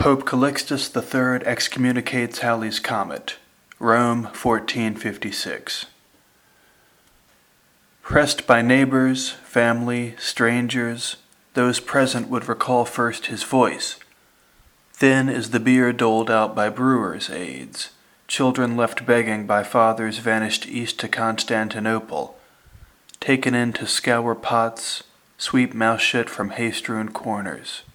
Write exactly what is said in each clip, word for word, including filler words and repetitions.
Pope Calixtus the Third excommunicates Halley's Comet. Rome, fourteen fifty-six. Pressed by neighbors, family, strangers, those present would recall first his voice. Thin is the beer doled out by brewers' aids, children left begging by fathers vanished east to Constantinople, taken in to scour pots, sweep mouse-shit from hay-strewn corners.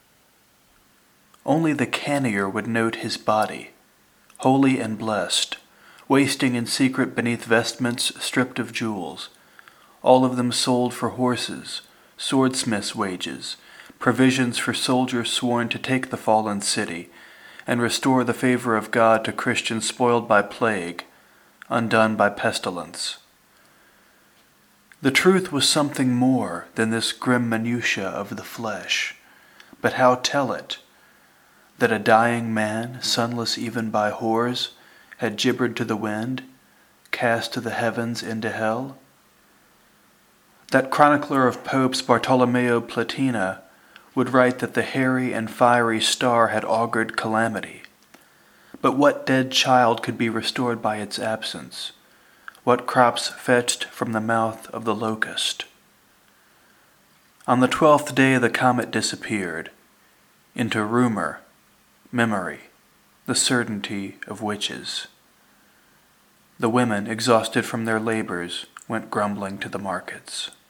Only the cannier would note his body, holy and blessed, wasting in secret beneath vestments stripped of jewels, all of them sold for horses, swordsmiths' wages, provisions for soldiers sworn to take the fallen city, and restore the favor of God to Christians spoiled by plague, undone by pestilence. The truth was something more than this grim minutiae of the flesh, but how tell it? That a dying man, sunless even by whores, had gibbered to the wind, cast to the heavens into hell? That chronicler of popes, Bartolomeo Platina, would write that the hairy and fiery star had augured calamity. But what dead child could be restored by its absence? What crops fetched from the mouth of the locust? On the twelfth day the comet disappeared, into rumor, memory, the certainty of witches. The women, exhausted from their labors, went grumbling to the markets.